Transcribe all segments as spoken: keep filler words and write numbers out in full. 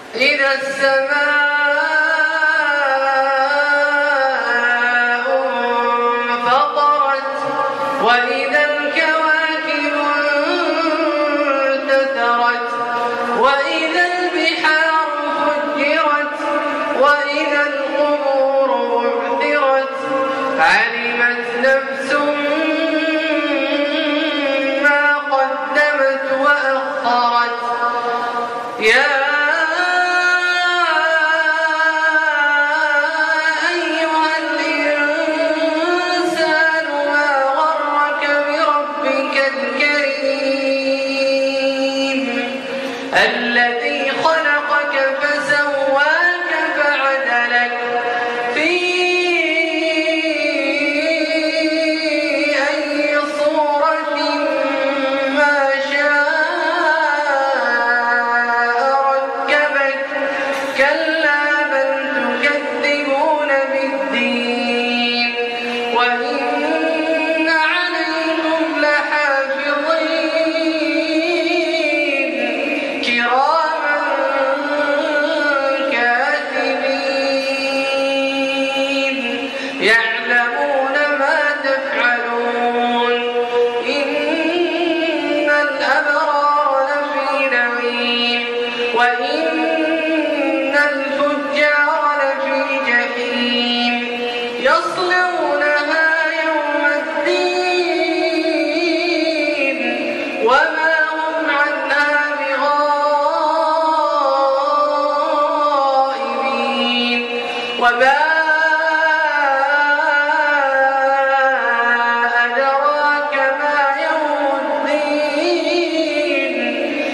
إذا السماء انفطرت وإذا الكواكب انتثرت وإذا البحار فجرت وإذا القبور بعثرت علمت نفس ما قدمت وأخرت. يا أيها الإنسان ما غرك بربك الكريم الذي خلقك فسواك فعدلك في أي صورة ما شاء ركبك. كلا بل تكذبون بالدين وإن عليكم لحافظين كراما كاتبين يعلمون ما تفعلون. إن الأبرار لفي نعيم وإن الفجار لفي جحيم يصلونها يوم الدين وما هم عنها بغائبين. وما أدراك ما يوم الدين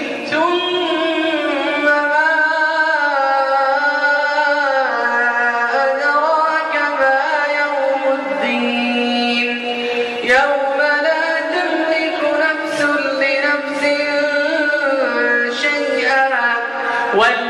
ثم ما أدراك ما يوم الدين يوم لا تملك نفس لنفس شيئا